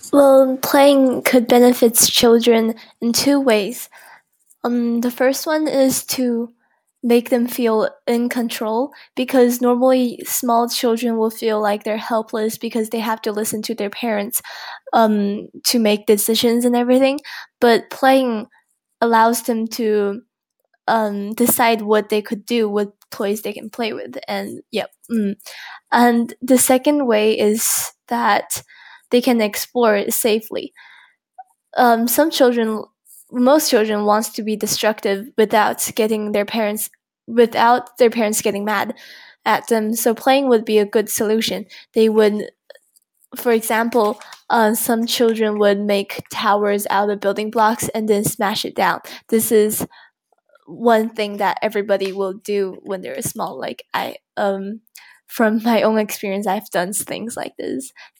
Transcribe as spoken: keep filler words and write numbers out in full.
Well, playing could benefit children in two ways. Um, the first one is to make them feel in control, because normally small children will feel like they're helpless because they have to listen to their parents um, to make decisions and everything. But playing allows them to um, decide what they could do, what toys they can play with, and yep. Mm. And the second way is that they can explore it safely. Um, some children, most children wants to be destructive without getting their parents, without their parents getting mad at them. So playing would be a good solution. They would, for example, uh, some children would make towers out of building blocks and then smash it down. This is one thing that everybody will do when they're small. Like I, um, from my own experience, I've done things like this.